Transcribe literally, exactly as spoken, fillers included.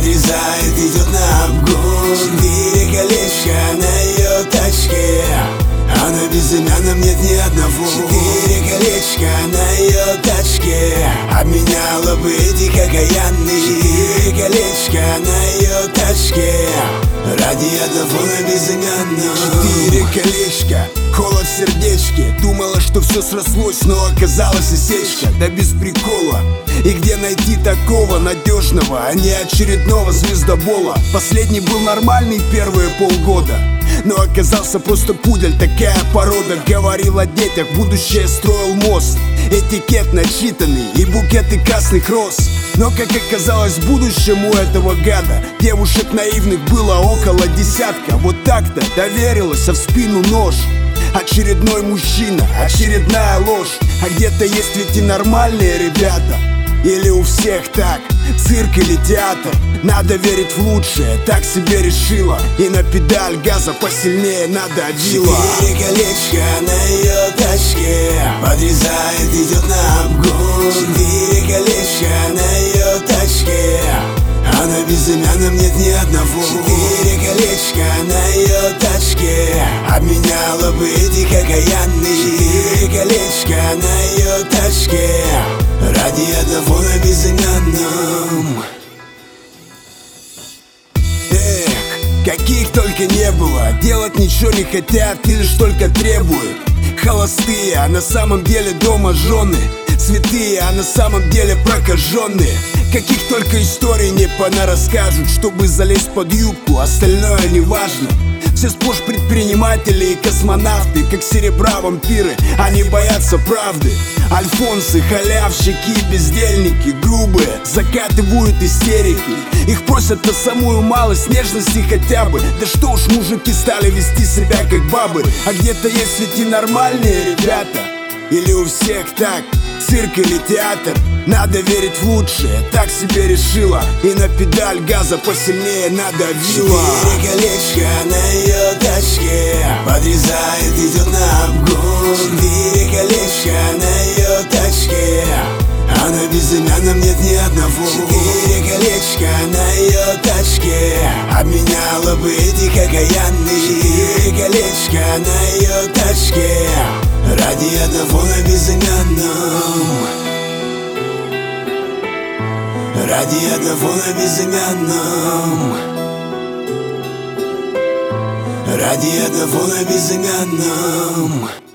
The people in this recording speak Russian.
подрезает, идет на обгон. Четыре колечка на ее тачке, а на безымянном нет ни одного. Четыре колечка на ее тачке, обменяла бы эти кокаянные. Четыре колечка на ее тачке, ради одного на безымянном. Четыре колечка, холод в сердечке. Думала, что все срослось, но оказалось осечка. Да без прикола. И где найти такого надежного, а не очередного звездобола? Последний был нормальный первые полгода, но оказался просто пудель, такая порода. Говорил о детях, будущее строил мост. Этикет начитанный и букеты красных роз. Но, как оказалось, в будущем у этого гада девушек наивных было около десятка. Вот так-то доверилась, а в спину нож. Очередной мужчина, очередная ложь. А где-то есть ведь и нормальные ребята. Или у всех так, цирк или театр? Надо верить в лучшее, так себе решила. И на педаль газа посильнее надавила. Четыре колечка на ее тачке, подрезает, идет на обгон. Четыре колечка на ее тачке, а на безымянном нет ни одного. Четыре колечка на ее тачке, обменяла бы эти кокаянные. Четыре колечка на ее тачке, ради одного на безымянном. Эх, каких только не было, делать ничего не хотят и лишь только требуют. Холостые, а на самом деле дома жены. Святые, а на самом деле прокаженные. Каких только историй не понарасскажут, чтобы залезть под юбку, остальное не важно. Все сплошь предприниматели и космонавты, как серебра вампиры, они боятся правды. Альфонсы, халявщики, бездельники, грубые, закатывают истерики. Их просят на самую малость нежности хотя бы. Да что уж, мужики стали вести себя как бабы. А где-то есть ведь и нормальные ребята. Или у всех так, цирк или театр? Надо верить в лучшее, так себе решила. И на педаль газа посильнее надавила. Четыре колечка на ее тачке, подрезает, идет на обгон. Четыре колечка на ее тачке, а на безымянном нет ни одного. Четыре колечка на ее тачке, обменяла бы эти кокаянные. Четыре колечка на ее тачке, ради одного на безымянном. Ради одного на безымянном. Ради одного на безымянном.